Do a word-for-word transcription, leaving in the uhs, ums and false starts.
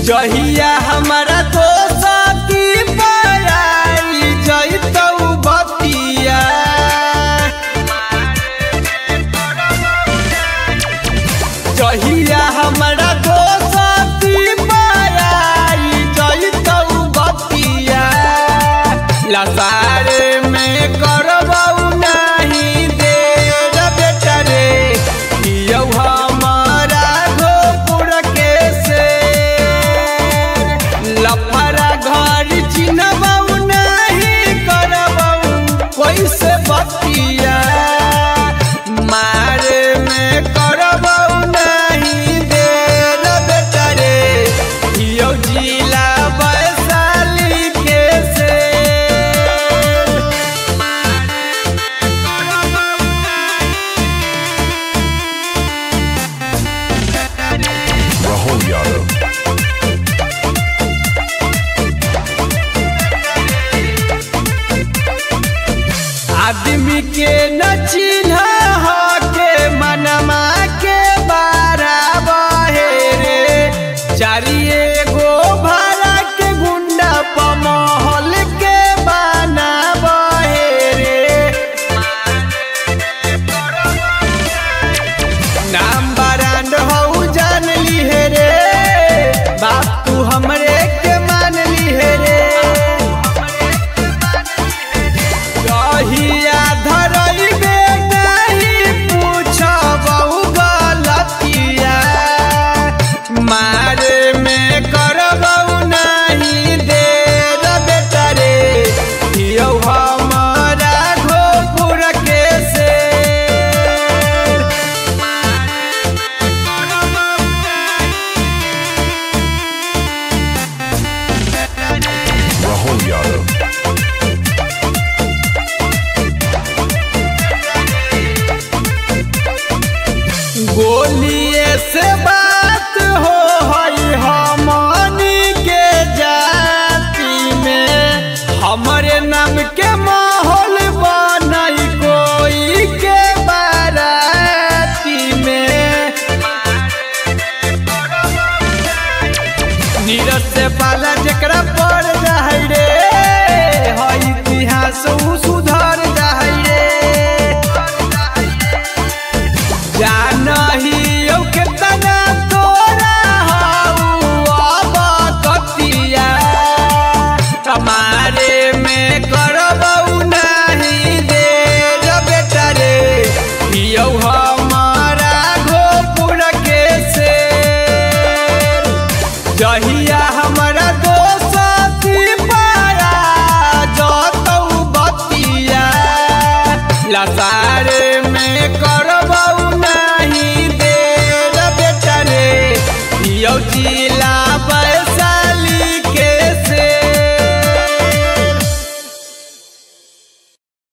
जहिया हमारा दोस्ती पराई जइतौ बतिया जहिया हमारा दोस्ती पराई जइतौ बतिया लसारे में करबौ नहीं देर बेटा रे यौ हमारा घोपुर के से लफरा घर चिन्हबौ नहीं करबौ कैसे बतिया मारे में करबौ नहीं देर बेटा रे यौ जिला वैशाली के से Rahul Yadav. आदमी के न चिन्ह के मनमा के बराबर रे चारिए गो भाड़ा के गुंडा पमहल के बनाब रे नाम बरांड हऊ जान ली है रे बाप तू हमरे के मान ली है रे कहिया धरइबे नहीं पूछबौ गलतिया मारे में करबौ नहीं देर बेटा रे यौ हमारा घोपुर के से Rahul Yadav. गोलिए से बात हो हई हमनी के जाति में हमरे नाम के माहौल बनई कोई के बाराती में नीरज से पाला जकरा पड़ जाए रे हई इतिहास उ सुधर जाए रे जानही यौ केतना तोरा हऊ अब कतिया हमारे में करबौ नहीं देर बेटा रे यौ हमारा घोपुर के से जहिया हमारा दोस्ती पारा जतौ बतिया लसा